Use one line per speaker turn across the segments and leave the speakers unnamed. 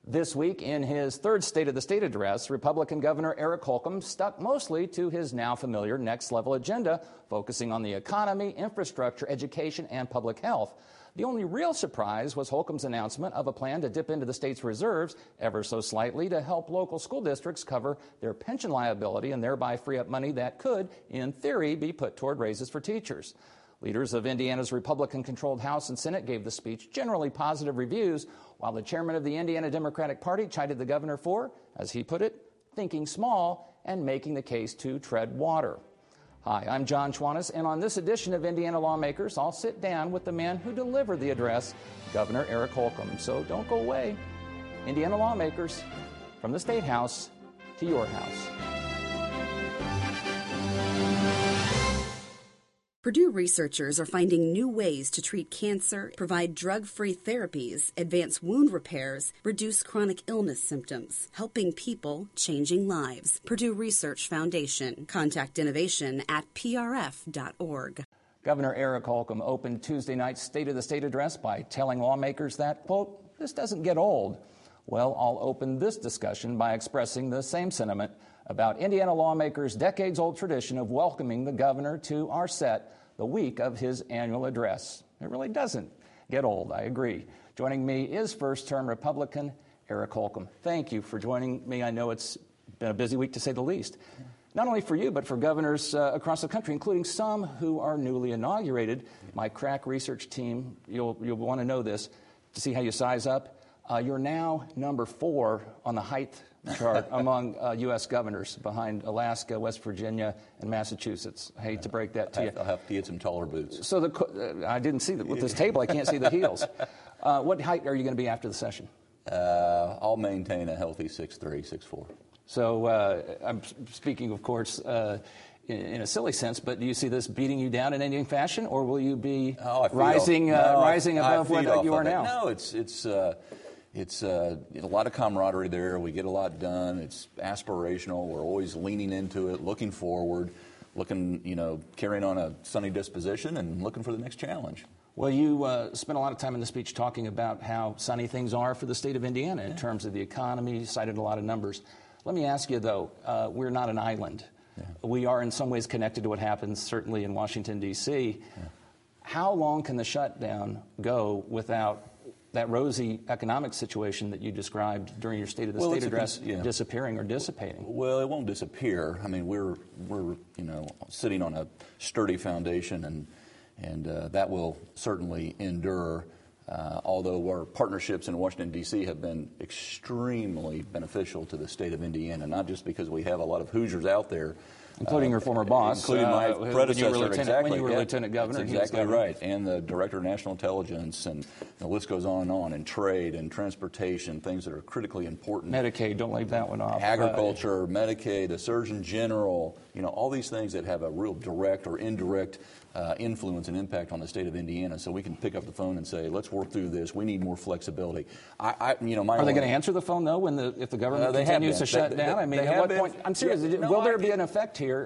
This week, in his third State of the State address, Republican Governor Eric Holcomb stuck mostly to his now familiar next-level agenda, focusing on the economy, infrastructure, education, and public health. The only real surprise was Holcomb's announcement of a plan to dip into the state's reserves ever so slightly to help local school districts cover their pension liability and thereby free up money that could, in theory, be put toward raises for teachers. Leaders of Indiana's Republican-controlled House and Senate gave the speech generally positive reviews, while the chairman of the Indiana Democratic Party chided the governor for, as he put it, thinking small and making the case to tread water. Hi, I'm John Schwantes, and on this edition of Indiana Lawmakers, I'll sit down with the man who delivered the address, Governor Eric Holcomb. So don't go away. Indiana Lawmakers, from the State House to your house.
Purdue researchers are finding new ways to treat cancer, provide drug-free therapies, advance wound repairs, reduce chronic illness symptoms, helping people, changing lives. Purdue Research Foundation. Contact innovation at prf.org.
Governor Eric Holcomb opened Tuesday night's State of the State address by telling lawmakers that, quote, this doesn't get old. Well, I'll open this discussion by expressing the same sentiment about Indiana lawmakers' decades-old tradition of welcoming the governor to our set the week of his annual address. It really doesn't get old, I agree. Joining me is first-term Republican Eric Holcomb. Thank you for joining me. I know it's been a busy week, to say the least. Not only for you, but for governors across the country, including some who are newly inaugurated. My crack research team, you'll want to know this, to see how you size up. You're now number 4 on the height chart among U.S. governors, behind Alaska, West Virginia, and Massachusetts. I hate to break that to you.
I'll have to get some taller boots.
So I didn't see that with this table. I can't see the heels. What height are you going to be after the session?
I'll maintain a healthy 6'3", 6'4".
So I'm speaking, of course, in a silly sense, but do you see this beating you down in any fashion, or will you be rising above what you are now?
No, it's a lot of camaraderie there. We get a lot done. It's aspirational. We're always leaning into it, looking forward, carrying on a sunny disposition and looking for the next challenge.
Well, you spent a lot of time in the speech talking about how sunny things are for the state of Indiana in terms of the economy. You cited a lot of numbers. Let me ask you, though, we're not an island. Yeah. We are in some ways connected to what happens, certainly in Washington, D.C. Yeah. How long can the shutdown go without that rosy economic situation that you described during your State of the State address disappearing or dissipating?
Well, it won't disappear. I mean, we're sitting on a sturdy foundation, and that will certainly endure. Although our partnerships in Washington, D.C. have been extremely beneficial to the state of Indiana, not just because we have a lot of Hoosiers out there,
including your former boss,
including my predecessor,
when you were lieutenant governor.
That's exactly right, and the director of national intelligence, and the list goes on, and trade and transportation, things that are critically important.
Medicaid, don't leave that one off.
Agriculture, Medicaid, the Surgeon General, all these things that have a real direct or indirect influence and impact on the state of Indiana. So we can pick up the phone and say, let's work through this. We need more flexibility.
Are they going to answer the phone, though, if the government continues to shut down? I mean, at what point? I'm serious. Will there be an effect here?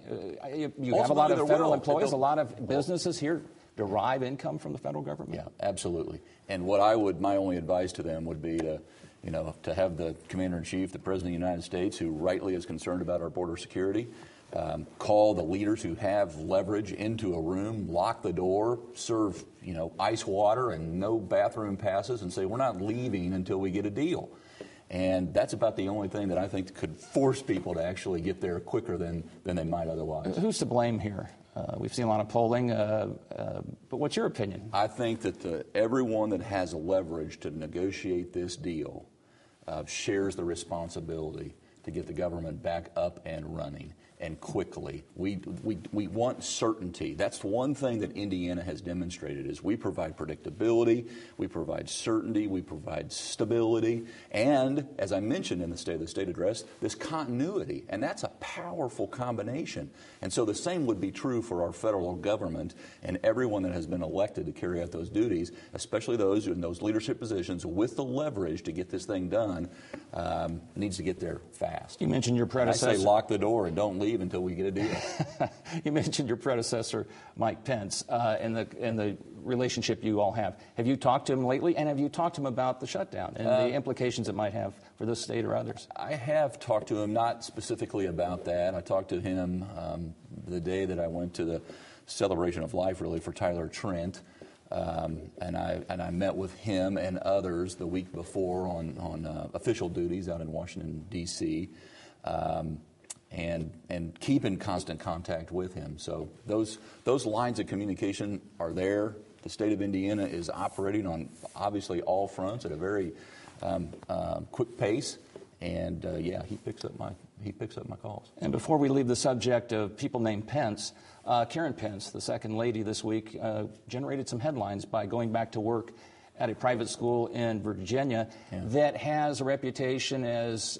You have a lot of federal employees. A lot of businesses here derive income from the federal government.
Yeah, absolutely. And my only advice to them would be to have the Commander-in-Chief, the President of the United States, who rightly is concerned about our border security, call the leaders who have leverage into a room, lock the door, serve ice water and no bathroom passes, and say we're not leaving until we get a deal. And that's about the only thing that I think could force people to actually get there quicker than they might otherwise.
Who's to blame here? We've seen a lot of polling, but what's your opinion?
I think that everyone that has leverage to negotiate this deal shares the responsibility to get the government back up and running, and quickly. We want certainty. That's one thing that Indiana has demonstrated is we provide predictability, we provide certainty, we provide stability, and, as I mentioned in the State of the State address, this continuity. And that's a powerful combination. And so the same would be true for our federal government and everyone that has been elected to carry out those duties, especially those in those leadership positions with the leverage to get this thing done, needs to get there fast.
You mentioned your predecessor.
I say lock the door and don't leave leave until we get a deal.
You mentioned your predecessor, Mike Pence, and the relationship you all have. Have you talked to him lately, and have you talked to him about the shutdown and the implications it might have for this state or others?
I have talked to him, not specifically about that. I talked to him the day that I went to the celebration of life, really, for Tyler Trent. And I met with him and others the week before on official duties out in Washington, D.C., and keep in constant contact with him. So those lines of communication are there. The state of Indiana is operating on obviously all fronts at a very quick pace, and he picks up my calls.
And before we leave the subject of people named Pence, Karen Pence, the second lady this week, generated some headlines by going back to work at a private school in Virginia that has a reputation as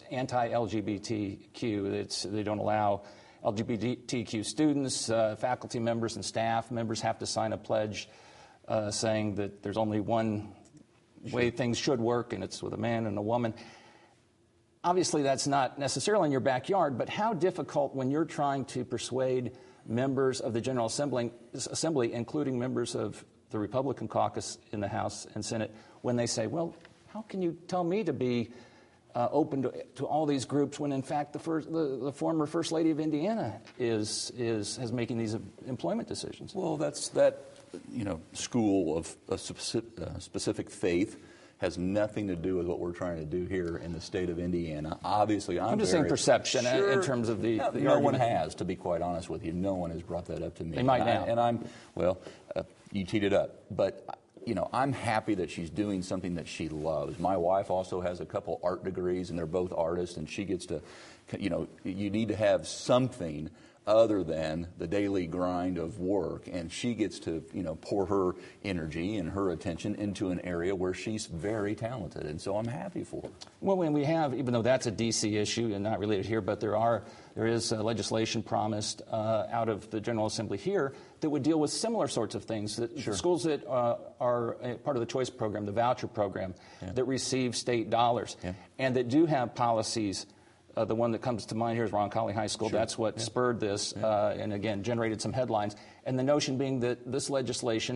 anti-LGBTQ. They don't allow LGBTQ students, faculty members, and staff members have to sign a pledge saying that there's only one way things should work, and it's with a man and a woman. Obviously, that's not necessarily in your backyard, but how difficult when you're trying to persuade members of the General Assembly, including members of the Republican caucus in the House and Senate, when they say, well, how can you tell me to be open to all these groups when, in fact, the former First Lady of Indiana has making these employment decisions?
Well, that school of a specific faith has nothing to do with what we're trying to do here in the state of Indiana. Obviously, I'm
just saying perception in terms of the
no one has, to be quite honest with you. No one has brought that up to me.
They might now.
And you teed it up. But, I'm happy that she's doing something that she loves. My wife also has a couple art degrees, and they're both artists, and she gets to, you need to have something other than the daily grind of work, and she gets to pour her energy and her attention into an area where she's very talented, and so I'm happy for her.
Well, when we have, even though that's a D.C. issue and not related here, but there is legislation promised out of the General Assembly here that would deal with similar sorts of things. That schools that are part of the choice program, the voucher program, that receive state dollars, and that do have policies. The one that comes to mind here is Roncalli High School. That's what spurred this and, again, generated some headlines. And the notion being that this legislation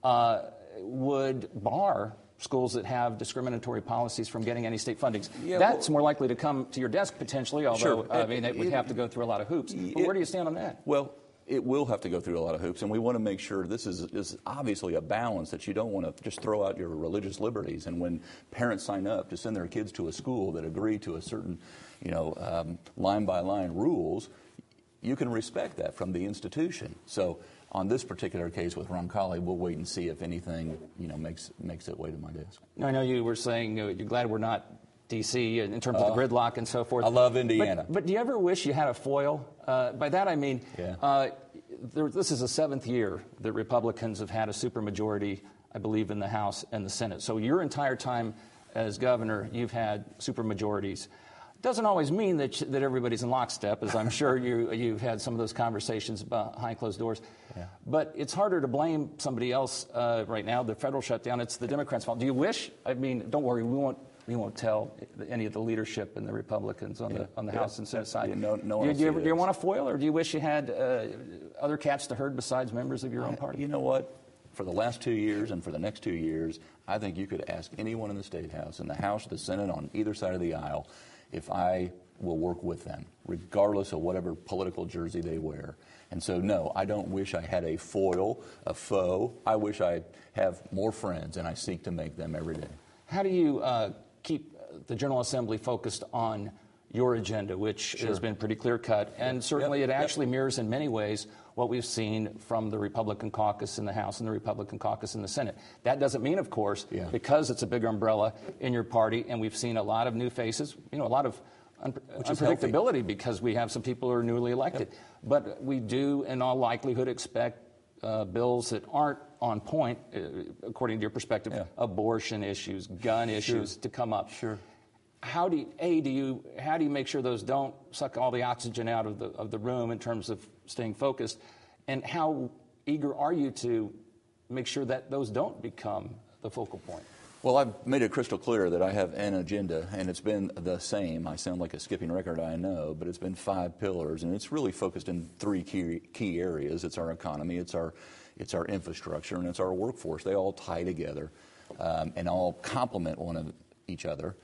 would bar schools that have discriminatory policies from getting any state fundings. That's more likely to come to your desk potentially, although, it would have to go through a lot of hoops. But where do you stand on that?
Well, it will have to go through a lot of hoops, and we want to make sure this is obviously a balance that you don't want to just throw out your religious liberties. And when parents sign up to send their kids to a school that agree to a certain line-by-line rules, you can respect that from the institution. So on this particular case with Roncalli, we'll wait and see if anything makes its way to my desk.
I know you were saying you're glad we're not D.C. in terms of the gridlock and so forth.
I love Indiana.
But do you ever wish you had a foil? By that I mean, this is the seventh year that Republicans have had a supermajority, I believe, in the House and the Senate. So your entire time as governor, you've had supermajorities. Doesn't always mean that everybody's in lockstep, as I'm sure you've had some of those conversations behind closed doors. Yeah. But it's harder to blame somebody else right now. The federal shutdown, it's the Democrats' fault. Do you wish? I mean, don't worry, we won't tell any of the leadership and the Republicans on the House and Senate side. Do you want a foil, or do you wish you had other cats to herd besides members of your own party?
You know what? For the last 2 years and for the next 2 years, I think you could ask anyone in the State House, in the House, the Senate, on either side of the aisle, if I will work with them, regardless of whatever political jersey they wear. And so, no, I don't wish I had a foil, a foe. I wish I have more friends, and I seek to make them every day.
How do you keep the General Assembly focused on your agenda, which has been pretty clear-cut, and certainly it actually mirrors in many ways what we've seen from the Republican caucus in the House and the Republican caucus in the Senate. That doesn't mean, of course, because it's a big umbrella in your party, and we've seen a lot of new faces, a lot of unpredictability because we have some people who are newly elected. But we do, in all likelihood, expect bills that aren't on point, according to your perspective, abortion issues, gun issues to come up. How do you make sure those don't suck all the oxygen out of the room in terms of staying focused, and how eager are you to make sure that those don't become the focal point?
Well, I've made it crystal clear that I have an agenda, and it's been the same. I sound like a skipping record, I know, but it's been 5 pillars, and it's really focused in 3 key areas. It's our economy, it's our infrastructure, and it's our workforce. They all tie together and all complement each other.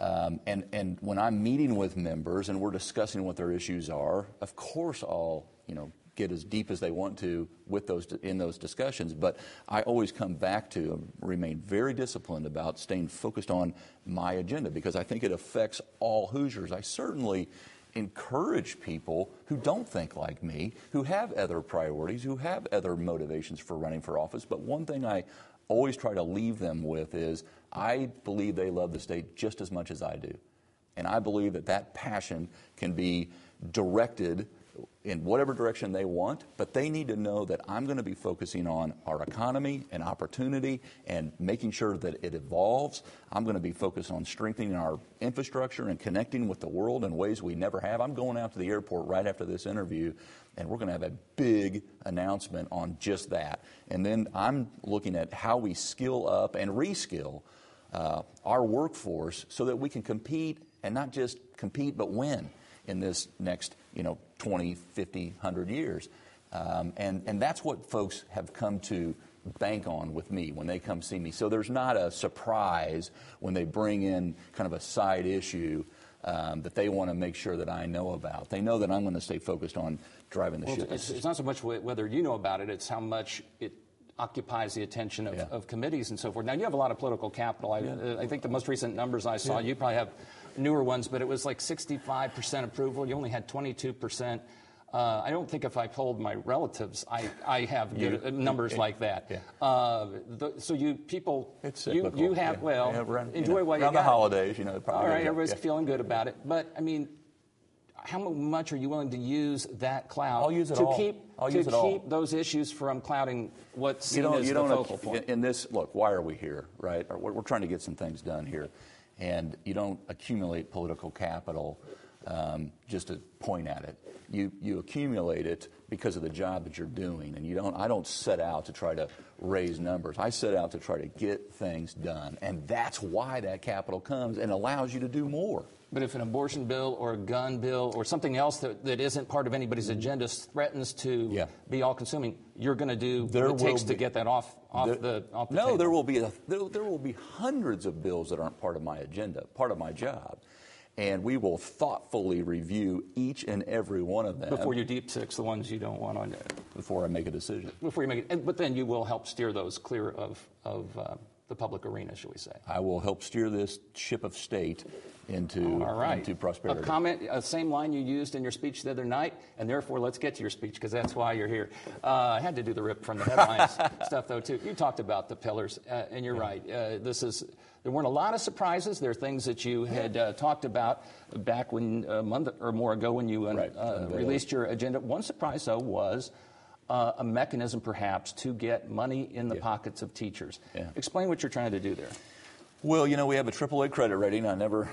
And when I'm meeting with members and we're discussing what their issues are, of course I'll get as deep as they want to with in those discussions. But I always come back to remain very disciplined about staying focused on my agenda because I think it affects all Hoosiers. I certainly encourage people who don't think like me, who have other priorities, who have other motivations for running for office. But one thing I always try to leave them with is I believe they love the state just as much as I do. And I believe that passion can be directed in whatever direction they want, but they need to know that I'm going to be focusing on our economy and opportunity and making sure that it evolves. I'm going to be focused on strengthening our infrastructure and connecting with the world in ways we never have. I'm going out to the airport right after this interview, and we're going to have a big announcement on just that. And then I'm looking at how we skill up and reskill our workforce so that we can compete, and not just compete, but win in this next 20, 50, 100 years. And that's what folks have come to bank on with me when they come see me. So there's not a surprise when they bring in kind of a side issue that they want to make sure that I know about. They know that I'm going to stay focused on driving the ship.
It's not so much whether you know about it, it's how much it occupies the attention of committees and so forth. Now, you have a lot of political capital. I think the most recent numbers I saw, you probably have newer ones, but it was like 65% approval. You only had 22%. I don't think if I polled my relatives, I have numbers like that. Yeah. So you people, you have, enjoy what you got.
Around the holidays, probably.
All right, everybody's feeling good about it. But, I mean, how much are you willing to use that clout to keep those issues from clouding what's seen as the focal point?
In this, look, why are we here, right? We're trying to get some things done here. And you don't accumulate political capital just to point at it. You accumulate it because of the job that you're doing. And I don't set out to try to raise numbers. I set out to try to get things done. And that's why that capital comes and allows you to do more.
But if an abortion bill or a gun bill or something else that isn't part of anybody's agenda threatens to be all-consuming, you're going to do what it takes to get that off the table.
There will be hundreds of bills that aren't part of my agenda, part of my job. And we will thoughtfully review each and every one of them.
Before you deep six the ones you don't want on there.
Before I make a decision.
Before you make it. But then you will help steer those clear of the public arena, shall we say.
I will help steer this ship of state into prosperity.
A comment, same line you used in your speech the other night, and therefore let's get to your speech because that's why you're here. I had to do the rip from the headlines stuff, though, too. You talked about the pillars, and you're right. There weren't a lot of surprises. There are things that you had talked about back when a month or more ago when you released your agenda. One surprise, though, was a mechanism, perhaps, to get money in the pockets of teachers. Yeah. Explain what you're trying to do there.
Well, we have a AAA credit rating. I never.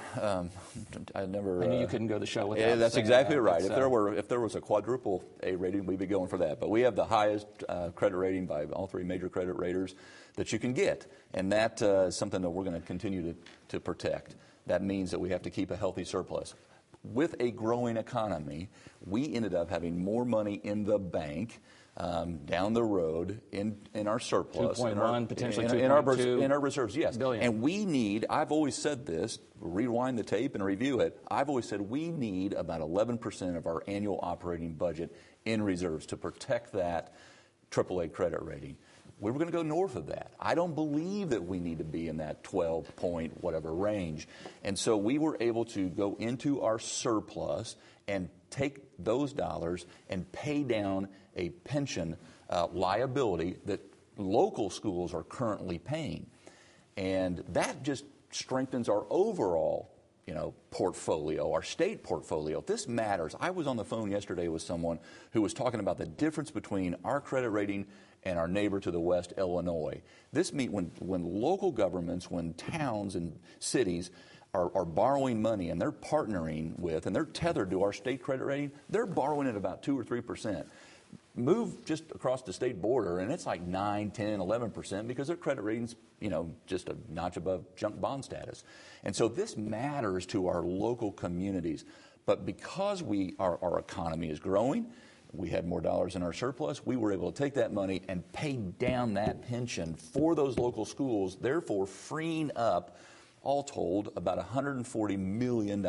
I knew you couldn't go to the show without.
Yeah, that's exactly right. If there was a quadruple A rating, we'd be going for that. But we have the highest credit rating by all 3 major credit raters that you can get, and that is something that we're going to continue to protect. That means that we have to keep a healthy surplus. With a growing economy, we ended up having more money in the bank down the road in our surplus.
2.1, potentially 2.2.
In our reserves, yes.
Billion.
And we need, I've always said this, rewind the tape and review it, I've always said we need about 11% of our annual operating budget in reserves to protect that AAA credit rating. We were going to go north of that. I don't believe that we need to be in that 12 point whatever range. And so we were able to go into our surplus and take those dollars and pay down a pension liability that local schools are currently paying. And that just strengthens our overall portfolio, our state portfolio. This matters. I was on the phone yesterday with someone who was talking about the difference between our credit rating and our neighbor to the west, Illinois. This means when local governments, when towns and cities are borrowing money and they're partnering with and they're tethered to our state credit rating, they're borrowing at about 2 or 3%. move just across the state border, and it's like 9, 10, 11% because their credit rating's, just a notch above junk bond status. And so this matters to our local communities. But because our economy is growing, we had more dollars in our surplus, we were able to take that money and pay down that pension for those local schools, therefore freeing up, all told, about $140 million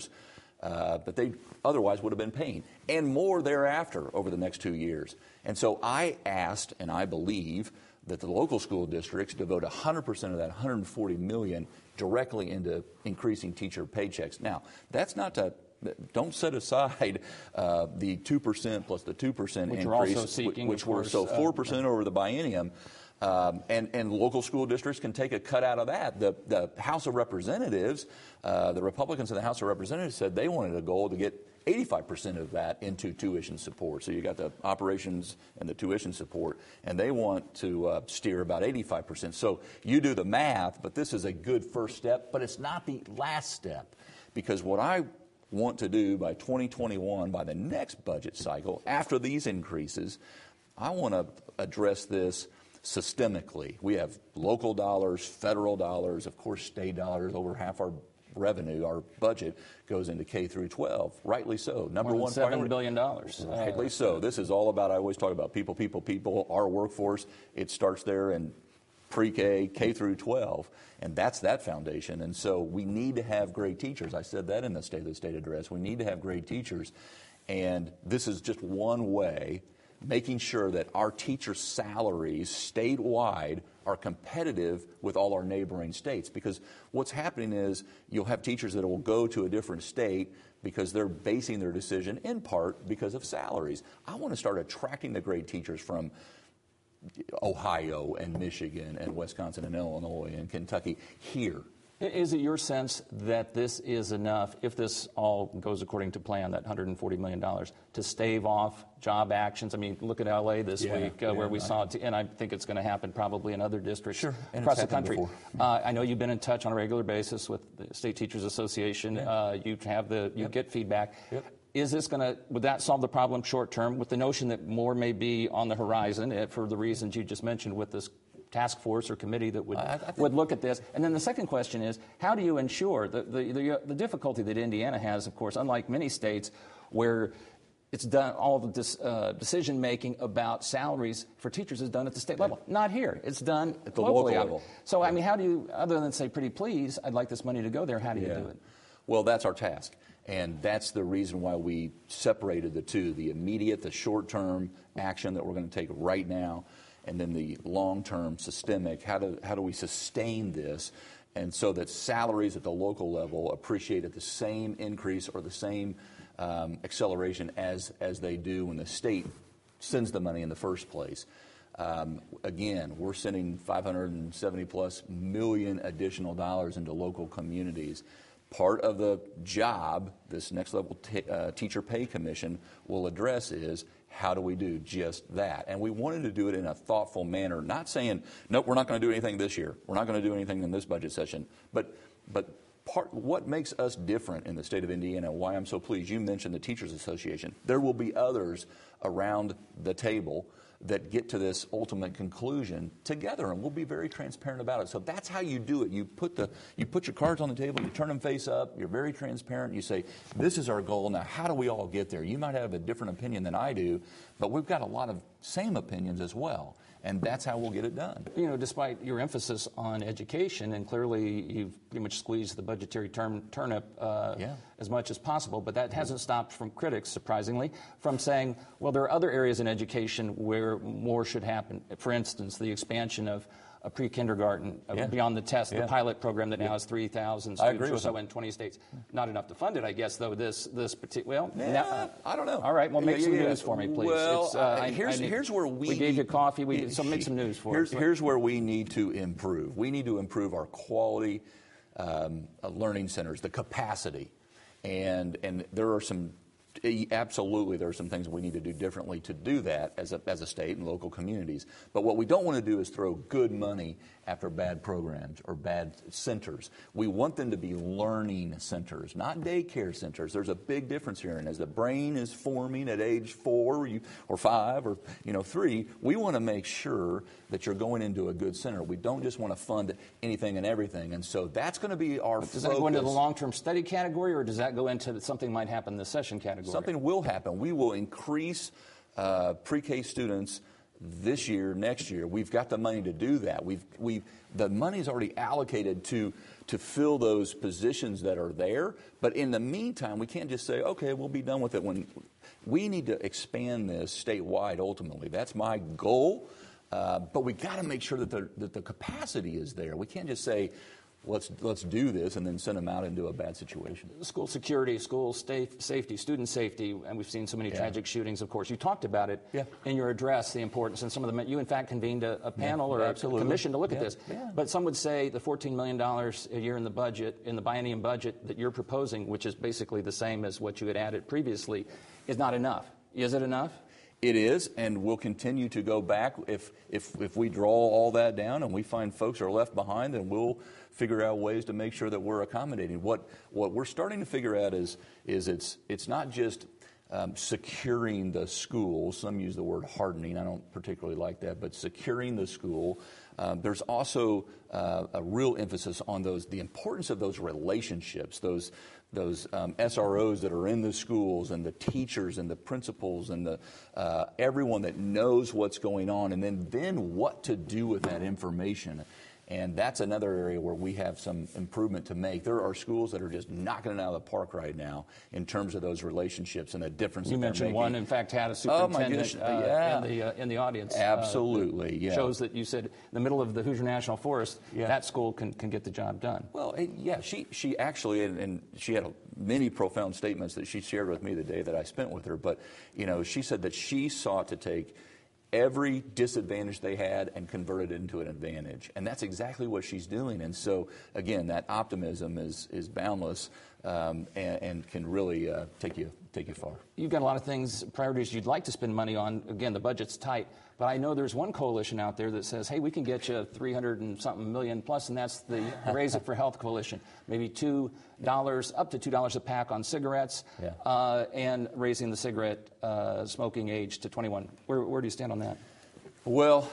that they otherwise would have been paying, and more thereafter over the next 2 years. And so I asked, and I believe, that the local school districts devote 100% of that $140 million directly into increasing teacher paychecks. Now, that's not to... Don't set aside the 2% plus the 2%
which
increase,
we're also seeking,
which were 4% over the biennium. And local school districts can take a cut out of that. The House of Representatives, the Republicans in the House of Representatives said they wanted a goal to get 85% of that into tuition support. So you got the operations and the tuition support, and they want to steer about 85%. So you do the math, but this is a good first step, but it's not the last step. Because what I want to do by 2021, by the next budget cycle, after these increases, I want to address this systemically. We have local dollars, federal dollars, of course state dollars. Over half our revenue, our budget, goes into K through 12. Rightly so. Number one priority.
$7 billion.
Rightly so. This is all about, I always talk about people, people, people, our workforce. It starts there in pre-K, K through 12, and that's that foundation. And so we need to have great teachers. I said that in the State of the State address. We need to have great teachers, and this is just one way, making sure that our teacher salaries statewide are competitive with all our neighboring states. Because what's happening is you'll have teachers that will go to a different state because they're basing their decision in part because of salaries. I want to start attracting the great teachers from Ohio and Michigan and Wisconsin and Illinois and Kentucky here.
Is it your sense that this is enough, if this all goes according to plan, that $140 million, to stave off job actions? I mean, look at L.A. this week where we saw it, and I think it's going to happen probably in other districts across the country. I know you've been in touch on a regular basis with the State Teachers Association. You get feedback. Is this would that solve the problem short term, with the notion that more may be on the horizon for the reasons you just mentioned with this task force or committee that would look at this? And then the second question is, how do you ensure the difficulty that Indiana has, of course, unlike many states where it's done, all of this decision making about salaries for teachers is done at the state level. Not here. It's done
at the local level.
So, I mean, how do you, other than say, pretty please, I'd like this money to go there, how do you do it?
Well, that's our task. And that's the reason why we separated the two, the immediate, the short-term action that we're going to take right now, and then the long-term systemic, how do we sustain this, and so that salaries at the local level appreciate at the same increase or the same acceleration as they do when the state sends the money in the first place. Again, we're sending $570+ million additional dollars into local communities. Part of the job this next level teacher pay commission will address is, how do we do just that? And we wanted to do it in a thoughtful manner, not saying, nope, we're not going to do anything this year. We're not going to do anything in this budget session. But what makes us different in the state of Indiana, why I'm so pleased, you mentioned the Teachers Association. There will be others around the table that get to this ultimate conclusion together, and we'll be very transparent about it. So that's how you do it. You put your cards on the table, you turn them face up, you're very transparent, you say, this is our goal, now how do we all get there? You might have a different opinion than I do, but we've got a lot of same opinions as well. And that's how we'll get it done.
You know, despite your emphasis on education, and clearly you've pretty much squeezed the budgetary turnip as much as possible, but that hasn't stopped from critics, surprisingly, from saying, well, there are other areas in education where more should happen. For instance, the expansion of a pre-kindergarten, beyond the test, the pilot program that now has 3,000 students or so in 20 states. Not enough to fund it, I guess, though, this particular... Well,
I don't know.
All right, well, make some news for me, please.
Well, here's where we
gave you coffee, so make some news for us.
Here's where we need to improve. We need to improve our quality learning centers, the capacity. And there are some Absolutely, there are some things we need to do differently to do that as a state and local communities. But what we don't want to do is throw good money after bad programs or bad centers. We want them to be learning centers, not daycare centers. There's a big difference here. And as the brain is forming at age 4 or 5 or 3, we want to make sure that you're going into a good center. We don't just want to fund anything and everything. And so that's going to be our focus.
Does that go into the long-term study category, or does that go into something might happen this session category?
Something will happen. We will increase pre-K students this year, next year. We've got the money to do that. The money's already allocated to fill those positions that are there. But in the meantime, we can't just say, okay, we'll be done with it. When we need to expand this statewide ultimately. That's my goal. But we got to make sure that the capacity is there. We can't just say, let's do this and then send them out into a bad situation.
School security, school safety, student safety, and we've seen so many tragic shootings, of course. You talked about it in your address, the importance, and some of them. You, in fact, convened a panel or a commission to look at this. Yeah. But some would say the $14 million a year in the budget, in the biennium budget that you're proposing, which is basically the same as what you had added previously, is not enough. Is it enough?
It is, and we'll continue to go back. If we draw all that down and we find folks are left behind, then we'll figure out ways to make sure that we're accommodating. What we're starting to figure out is it's not just securing the school. Some use the word hardening. I don't particularly like that, but securing the school. There's also a real emphasis on the importance of those relationships, those SROs that are in the schools, and the teachers and the principals and everyone that knows what's going on, and then what to do with that information. And that's another area where we have some improvement to make. There are schools that are just knocking it out of the park right now in terms of those relationships and the difference that they're making.
You mentioned one, in fact, had a superintendent in the audience.
Absolutely,
shows that you said in the middle of the Hoosier National Forest, that school can get the job done.
Well, she actually, and she had many profound statements that she shared with me the day that I spent with her, but, she said that she sought to take every disadvantage they had and convert it into an advantage. And that's exactly what she's doing. And so, again, that optimism is boundless and can really take you far.
You've got a lot of things, priorities you'd like to spend money on. Again, the budget's tight. But I know there's one coalition out there that says, hey, we can get you $300 and something million plus, and that's the Raise It for Health coalition. Maybe up to $2 a pack on cigarettes, and raising the cigarette smoking age to 21. Where do you stand on that?
Well,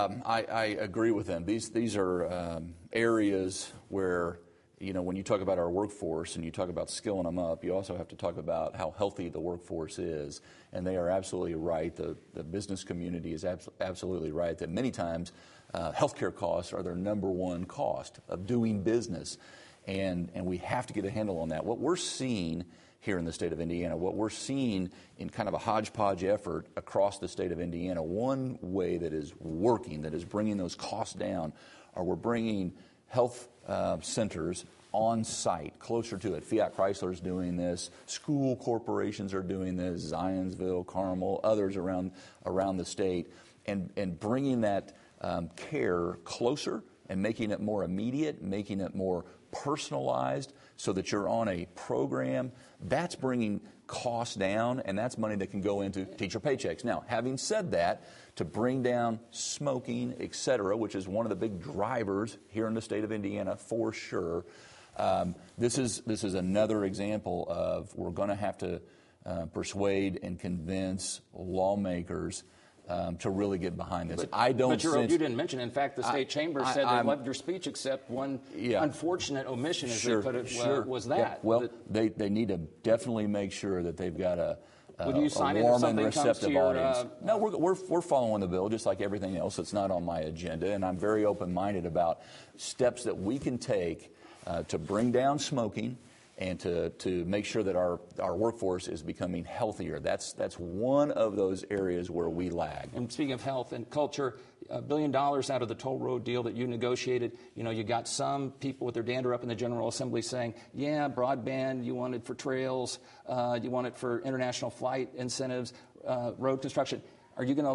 I agree with them. These are areas where, when you talk about our workforce and you talk about skilling them up, you also have to talk about how healthy the workforce is. And they are absolutely right. The business community is absolutely right that many times healthcare costs are their number one cost of doing business. And we have to get a handle on that. What we're seeing here in the state of Indiana, what we're seeing in kind of a hodgepodge effort across the state of Indiana, one way that is working, that is bringing those costs down, are we're bringing health centers on site, closer to it. Fiat Chrysler is doing this. School corporations are doing this. Zionsville, Carmel, others around the state, and bringing that care closer and making it more immediate, making it more personalized, so that you're on a program. That's bringing costs down, and that's money that can go into teacher paychecks. Now, having said that, to bring down smoking, et cetera, which is one of the big drivers here in the state of Indiana for sure, this is another example of we're going to have to persuade and convince lawmakers to really get behind this.
But you didn't mention, in fact, the state chamber said they loved your speech, except one unfortunate omission, as they put it, was that.
Yeah. Well, they need to definitely make sure that they've got a
warm and
receptive audience. No, we're following the bill just like everything else that's not on my agenda, and I'm very open-minded about steps that we can take to bring down smoking and to make sure that our workforce is becoming healthier. That's one of those areas where we lag.
And speaking of health and culture, $1 billion out of the toll road deal that you negotiated, you got some people with their dander up in the General Assembly saying, yeah, broadband, you want it for trails, you want it for international flight incentives, road construction. Are you going to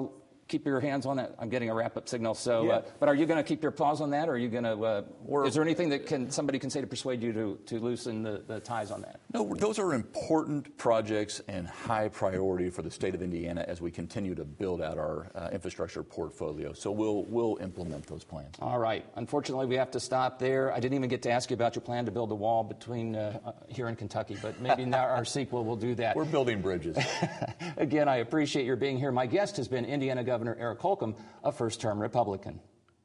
keep your hands on that? I'm getting a wrap-up signal. So,
Yeah.
But are you going to keep your paws on that, or are you going to? Is there anything that somebody can say to persuade you to loosen the ties on that?
No, those are important projects and high priority for the state of Indiana as we continue to build out our infrastructure portfolio. So we'll implement those plans.
All right. Unfortunately, we have to stop there. I didn't even get to ask you about your plan to build a wall between here and Kentucky, but maybe now our sequel will do that.
We're building bridges.
Again, I appreciate your being here. My guest has been Indiana Governor Eric Holcomb, a first-term Republican.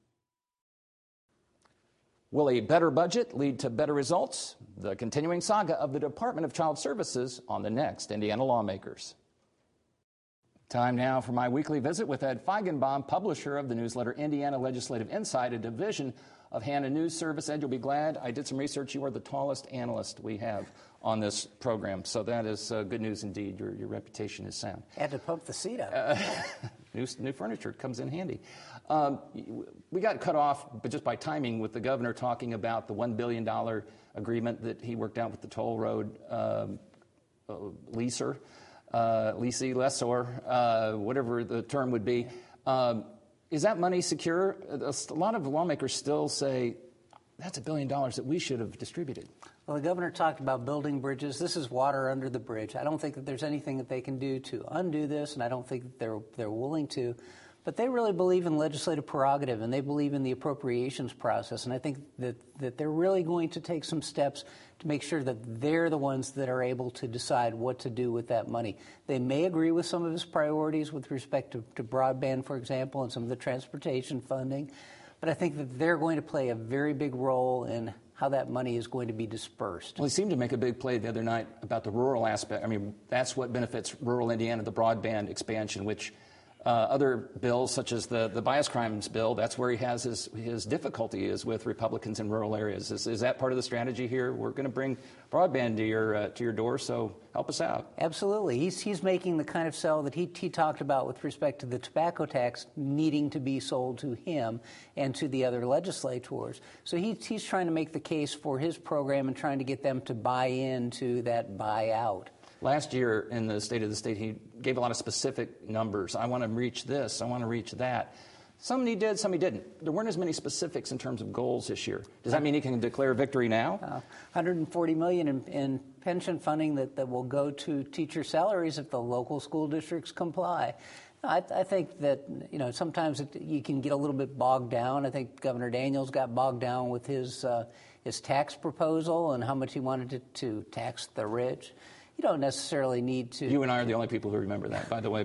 Will a better budget lead to better results? The continuing saga of the Department of Child Services on the next Indiana Lawmakers. Time now for my weekly visit with Ed Feigenbaum, publisher of the newsletter Indiana Legislative Insight, a division of Hannah News Service. Ed, you'll be glad I did some research. You are the tallest analyst we have on this program, so that is good news indeed. Your reputation is sound.
Had to pump the seat up.
New furniture comes in handy. We got cut off, but just by timing, with the governor talking about the $1 billion agreement that he worked out with the toll road lessor, whatever the term would be. Is that money secure? A lot of lawmakers still say that's $1 billion that we should have distributed.
Well, the governor talked about building bridges. This is water under the bridge. I don't think that there's anything that they can do to undo this, and I don't think that they're willing to. But they really believe in legislative prerogative, and they believe in the appropriations process. And I think that they're really going to take some steps to make sure that they're the ones that are able to decide what to do with that money. They may agree with some of his priorities with respect to broadband, for example, and some of the transportation funding. But I think that they're going to play a very big role in how that money is going to be dispersed.
Well, he seemed to make a big play the other night about the rural aspect. I mean, that's what benefits rural Indiana, the broadband expansion, which other bills, such as the bias crimes bill, that's where he has his difficulty is with Republicans in rural areas. Is that part of the strategy here? We're going to bring broadband to your door, so help us out.
Absolutely. He's making the kind of sell that he talked about with respect to the tobacco tax needing to be sold to him and to the other legislators. So he's trying to make the case for his program and trying to get them to buy into that buyout. Last
year in the State of the State, he gave a lot of specific numbers. I want to reach this. I want to reach that. Some he did, some he didn't. There weren't as many specifics in terms of goals this year. Does that mean he can declare victory now?
$140 million in pension funding that will go to teacher salaries if the local school districts comply. I think that, sometimes you can get a little bit bogged down. I think Governor Daniels got bogged down with his tax proposal and how much he wanted to tax the rich. You don't necessarily need to.
You and I are the only people who remember that, by the way.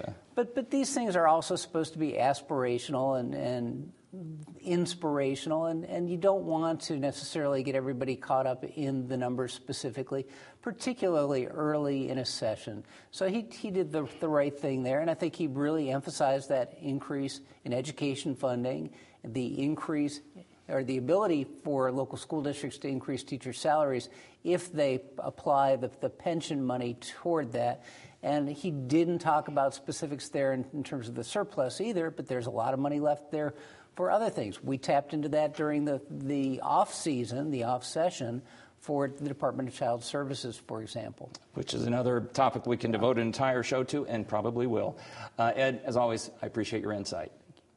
But these things are also supposed to be aspirational and inspirational, and you don't want to necessarily get everybody caught up in the numbers specifically, particularly early in a session. So he did the right thing there, and I think he really emphasized that increase in education funding, the increase or the ability for local school districts to increase teacher salaries if they apply the pension money toward that. And he didn't talk about specifics there in terms of the surplus either, but there's a lot of money left there for other things. We tapped into that during the off-season, the off-session, for the Department of Child Services, for example.
Which is another topic we can devote an entire show to, and probably will. Ed, as always, I appreciate your insight.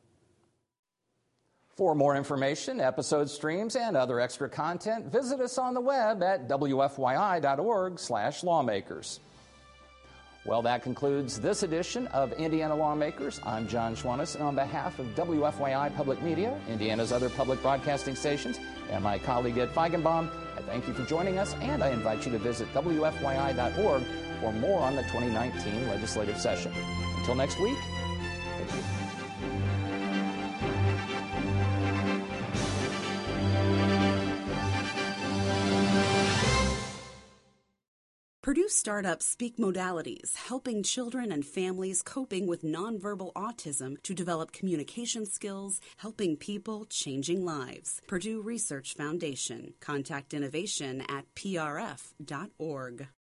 For more information, episode streams, and other extra content, visit us on the web at wfyi.org/lawmakers. Well, that concludes this edition of Indiana Lawmakers. I'm John Schwannis, and on behalf of WFYI Public Media, Indiana's other public broadcasting stations, and my colleague Ed Feigenbaum, I thank you for joining us, and I invite you to visit WFYI.org for more on the 2019 legislative session. Until next week, thank you.
Purdue startups speak modalities, helping children and families coping with nonverbal autism to develop communication skills, helping people, changing lives. Purdue Research Foundation. Contact innovation at prf.org.